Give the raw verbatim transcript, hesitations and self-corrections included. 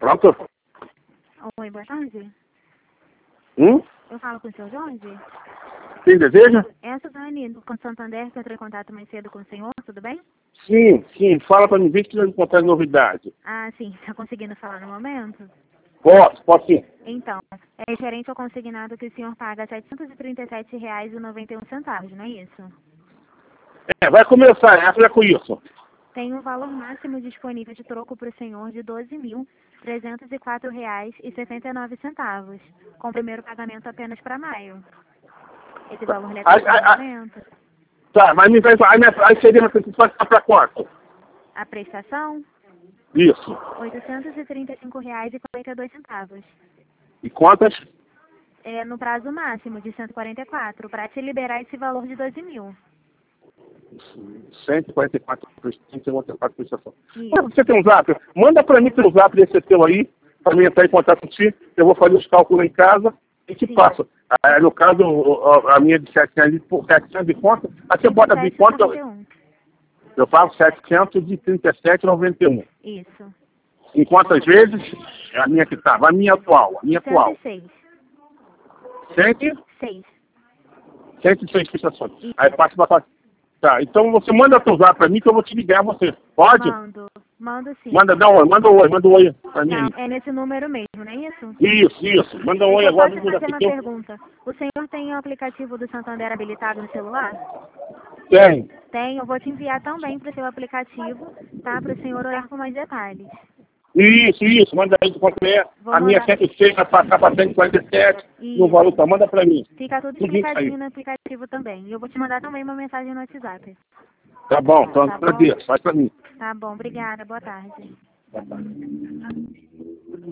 Pronto? Oi, boa tarde. Hum? Eu falo com o senhor Jorge? Quem deseja? É a Suzane, do Santander, que entrou em contato mais cedo com o senhor, tudo bem? Sim, sim. Fala para mim, vê se você encontrar novidade. Ah, sim. Está conseguindo falar no momento? Posso, posso sim. Então, é referente ao consignado que o senhor paga setecentos e trinta e sete reais e noventa e um centavos, não é isso? É, vai começar, essa é com isso. Tem um valor máximo disponível de troco para o senhor de doze mil trezentos e quatro reais e sessenta e nove centavos, com o primeiro pagamento apenas para maio. Esse valor lhe Aí, atende aí, no aí, momento? tá, mas me vai, aí, minha- aí seria uma satisfação para quanto? A prestação? Isso. oitocentos e trinta e cinco reais e quarenta e dois centavos. E quantas? É no prazo máximo de cento e quarenta e quatro, para te liberar esse valor de doze mil. cento e quarenta e quatro por cento, cento e quarenta e quatro prestação. Isso. Você tem um zap? Manda para mim pelo zap desse teu aí, para mim entrar em contato com você. Eu vou fazer os cálculos em casa e te Sim. passo. Aí, no caso, o- o- a minha de setecentos por setecentos de conta, aí você bota de conta, noventa e um. eu pago setecentos e trinta e sete e noventa e um. Isso. Em quantas vezes? É a minha que estava, a minha atual, a minha atual. cento e seis. cento e seis. cento e seis prestações. Aí passa para. Tá, então você manda teu zap para mim que eu vou te ligar você. Pode? Mando. Mando sim. Manda, dá um oi, manda um oi, manda um oi pra mim Não, aí. é nesse número mesmo, não é isso? Isso, isso. Manda um oi Deixa eu só agora te no fazer uma aqui. pergunta. O senhor tem o aplicativo do Santander habilitado no celular? Tem. Tem, eu vou te enviar também para o seu aplicativo, tá? Para o senhor olhar com mais detalhes. Isso, isso. Manda aí de quanto é. Vou A minha mandar. cento e seis vai passar para cento e quarenta e sete. No Isso. valor, tá? Manda pra mim. Fica tudo Tudo isso explicadinho aí. no aplicativo também. E eu vou te mandar também uma mensagem no WhatsApp. Tá bom, então Tá bom? agradeço. Faz pra mim. Tá bom, obrigada. Boa tarde. Tá, tá.